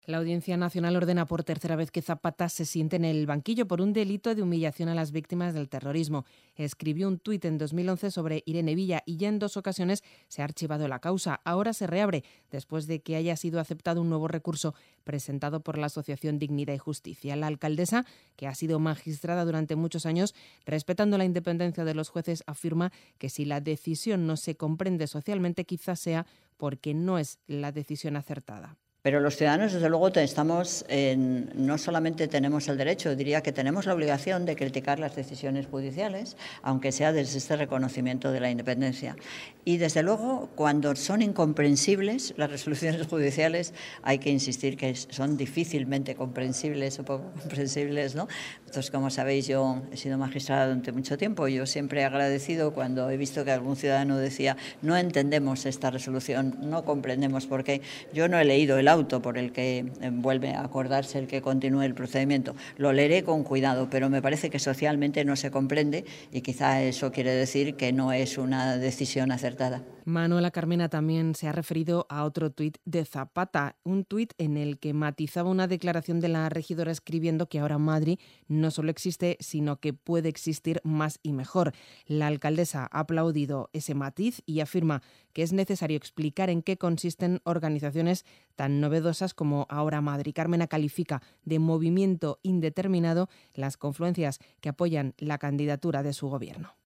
La Audiencia Nacional ordena por tercera vez que Zapata se siente en el banquillo por un delito de humillación a las víctimas del terrorismo. Escribió un tuit en 2011 sobre Irene Villa y ya en 2 ocasiones se ha archivado la causa. Ahora se reabre después de que haya sido aceptado un nuevo recurso presentado por la Asociación Dignidad y Justicia. La alcaldesa, que ha sido magistrada durante muchos años, respetando la independencia de los jueces, afirma que si la decisión no se comprende socialmente, quizás sea porque no es la decisión acertada. Pero los ciudadanos, desde luego, no solamente tenemos el derecho, diría que tenemos la obligación de criticar las decisiones judiciales, aunque sea desde este reconocimiento de la independencia. Y, desde luego, cuando son incomprensibles las resoluciones judiciales, hay que insistir que son difícilmente comprensibles o poco comprensibles, ¿no? Entonces, como sabéis, yo he sido magistrada durante mucho tiempo. Yo siempre he agradecido cuando he visto que algún ciudadano decía no entendemos esta resolución, no comprendemos por qué. Yo no he leído el auto por el que vuelve a acordarse el que continúe el procedimiento. Lo leeré con cuidado, pero me parece que socialmente no se comprende y quizá eso quiere decir que no es una decisión acertada. Manuela Carmena también se ha referido a otro tuit de Zapata, un tuit en el que matizaba una declaración de la regidora escribiendo que ahora Madrid no solo existe, sino que puede existir más y mejor. La alcaldesa ha aplaudido ese matiz y afirma que es necesario explicar en qué consisten organizaciones tan novedosas como Ahora Madrid. Carmena califica de movimiento indeterminado las confluencias que apoyan la candidatura de su gobierno.